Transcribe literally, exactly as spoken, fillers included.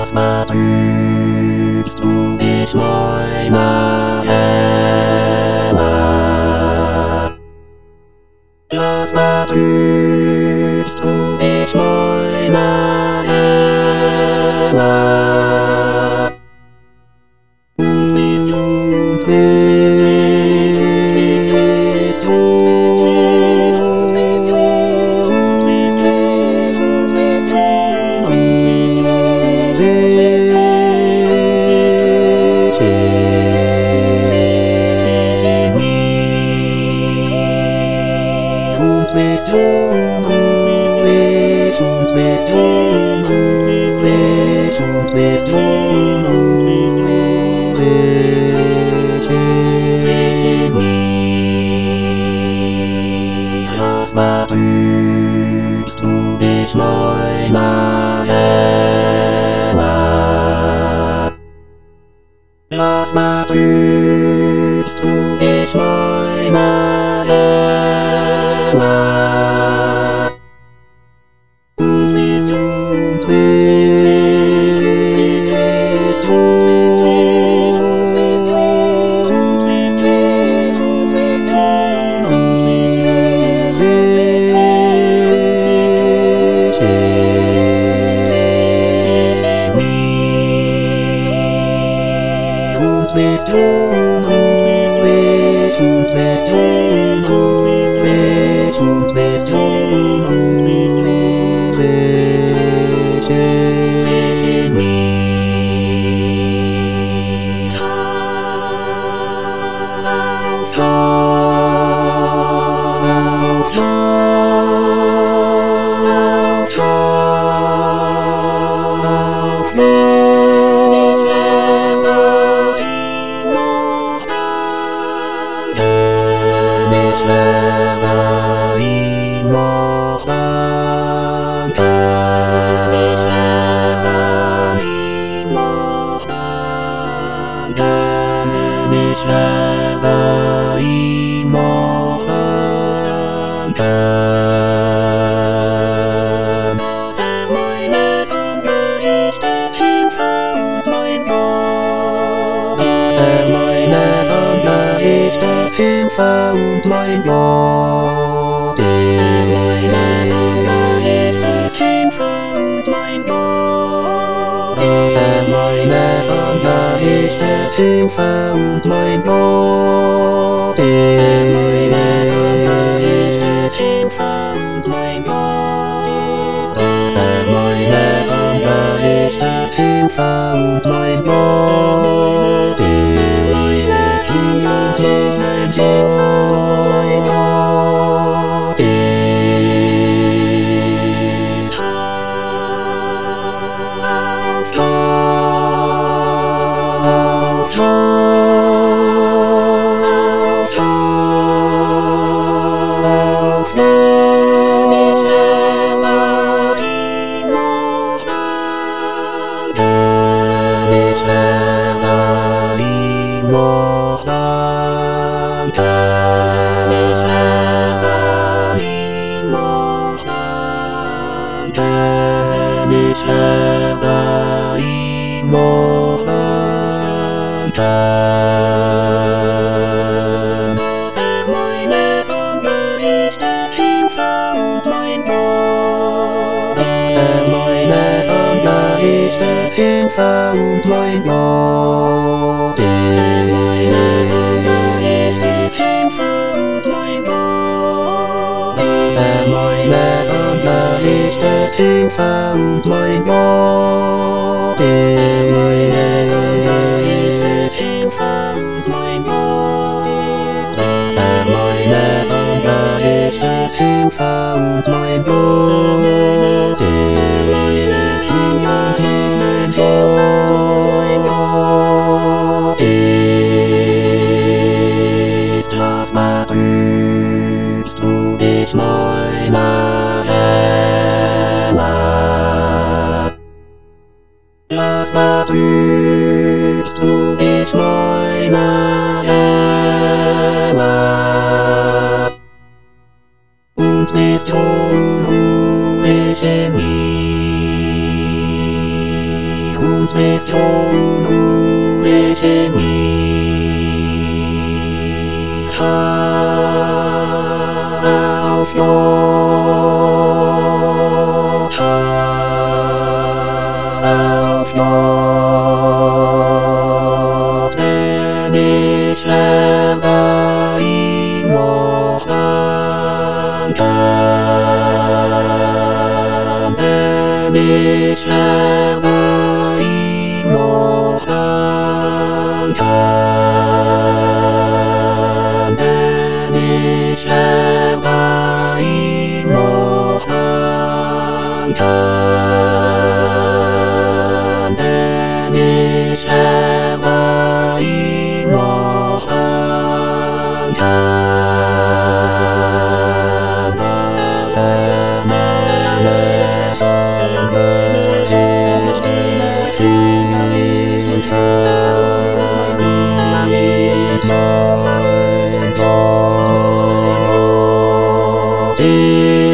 Was mal trübst du dich meiner Seele? Was mal trübst du dich meiner Seele? Du bist du, bist du, bist du, bist du, bist du, und bist du, bist und bist du, bist und bist du, was mal trübst du dich meiner Seele? Was mal trübst du dich meiner Seele? Du bist du, bist du, bist du, bist du, bist du, und bist du, bist und bist du, bist und bist du, und mein Gott, meine Sonne ist das Hilfe und mein Gott, meine Sonne ist das Hilfe und mein Gott, meine Sonne ist das Hilfe und mein Gott, meine Sonne ist das Hilfe und mein Gott, Hilfe und mein Gott, meine Sonne ist das Hilfe und mein Gott, meine Sonne ist das Hilfe und mein Gott, meine Sonne ist das Hilfe und mein Gott, meine Sonne ist das Hilfe und mein Gott, was mal trübst du dich meiner Seele? Was mal trübst du dich meiner Seele? Und bist unruhig in mir. Countless children with me. Half your, half your, then it shall be more than done, then it shall be more than done, then it shall be more than done, then it shall be more than done. The menace and the resistance is mine, mine, mine.